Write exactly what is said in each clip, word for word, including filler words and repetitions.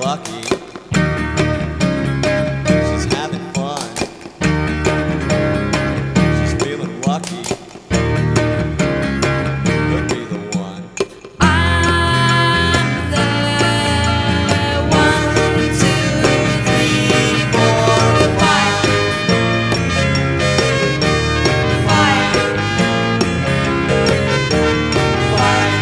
lucky. She's having fun. She's feeling lucky. Could be the one. I'm the one, two, three, four, five. Five. Five.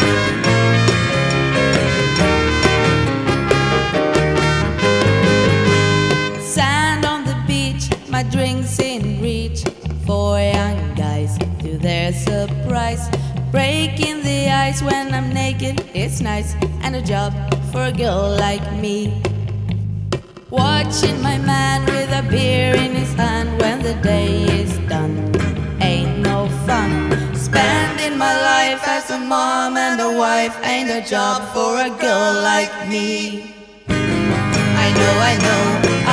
Sand on the beach, my drinks in reach. Four young guys to their surprise. Breaking the ice when I'm naked, it's nice. And a job for a girl like me. Watching my man with a beer in his hand when the day is done. Ain't no fun. Spending my life as a mom and a wife ain't a job for a girl like me. I know, I know.